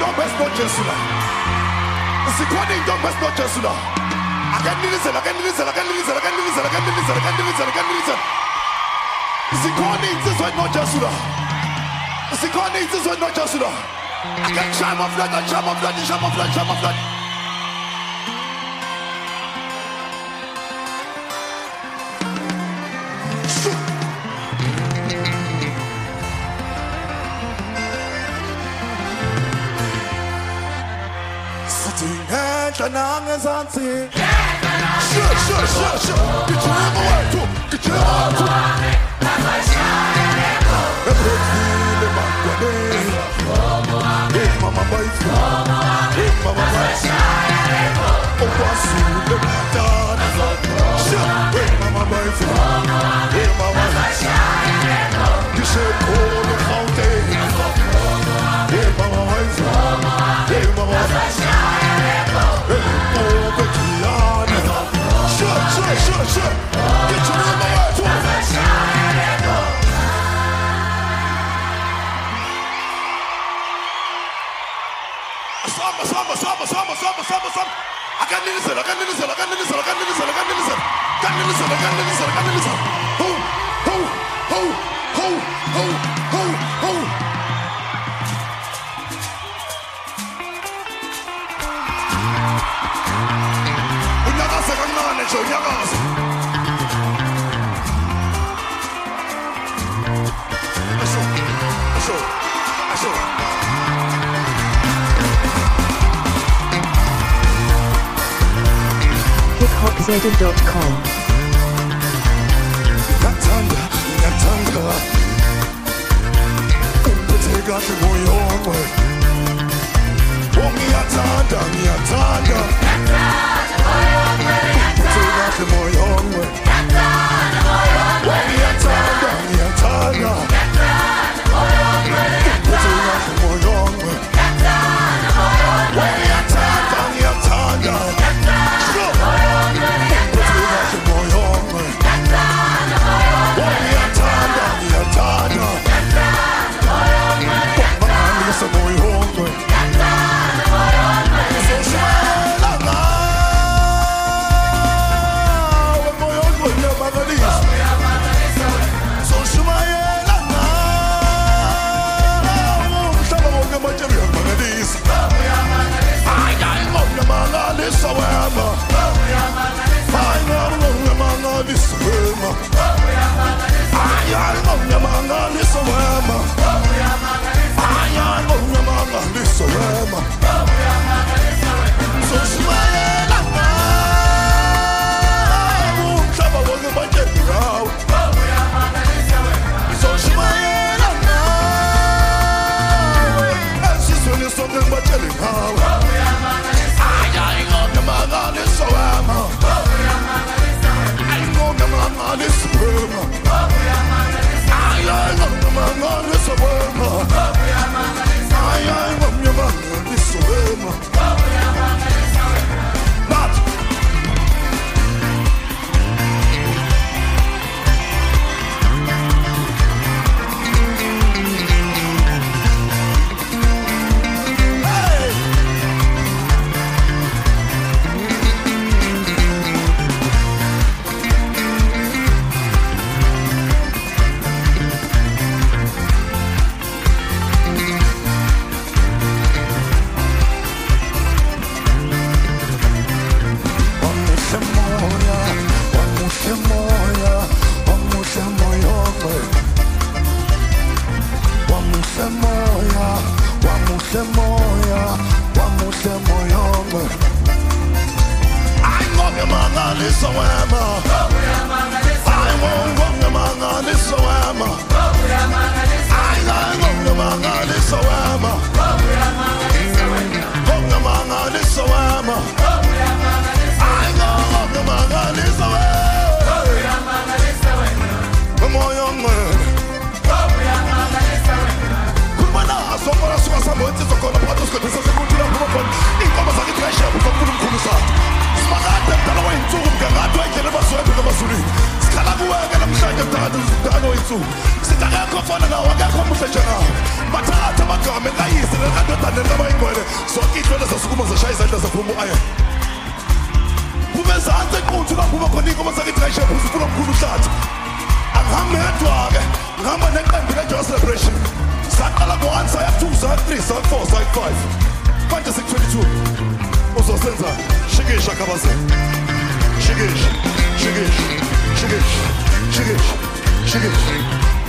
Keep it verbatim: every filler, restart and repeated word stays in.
intombi esinojesu la. Sikhona intombi esinojesu la. Akanilizela, akanilizela, akanilizela, akanilizela, akanilizela, akanilizela, akanilizela. Sikhona insizwa esinojesu la. Sikhona insizwa esinojesu la. Akanishaya amaflati, anishaya amaflati, anishaya amaflati, anishaya amaflati. Sure, sure, sure, sure. Get your arm away, too. Get your arm away. Hey, mama, wife. Hey, mama, wife. Oh, what's the matter? Sure. Hey, mama, wife. Hey, mama, wife. You should call the fountain. Hey, mama, wife. Hey, mama, wife. Sure, sure, sure, sure. Get your name away to it. Samba, samba, samba, samba, samba, samba, samba. I can't listen, I can't listen, I can't listen, I can't listen, I can't listen. Can't listen, I can't listen, I can't listen. Ho, ho, ho, ho, ho, ho, ho. Show your ass. hip hop zeta dot com. Yatanga, yatanga. Umpetega moyo wangu. Wongi yatanda, yatanda. Umpetega moyo wangu. Wongi yatanda, yatanda. Umpetega moyo wangu. Wongi yatanda, yatanda. Inkomo zakhe pressure, uzokhuluma umkhulu sa. Simakade mdala wayinsuku mngangathi wayekele bas soyaphi kamazulwini sikhala kuweke namhlanje mdakano wethu sithi akekho fana nawo akekho muhle njengabo bathatha amagama enkayise nekandodane likabayingcwele zonke iy'hlwele zasukuma zashaya izandla zaphuma u-ayon ubezansi equthu kaphuma khona iy'nkomo sakithi kayishephuza ufuna omkhulu uhlathi angihambe ngedwa-ke ngihamba neqembu le-joy celebration saqala ngo-one saya-two saya-three saya-four saya-five manje sik-twenty-two uzosenzani shikisha khabazela shikisha shikisha shikisha shikisha shikisha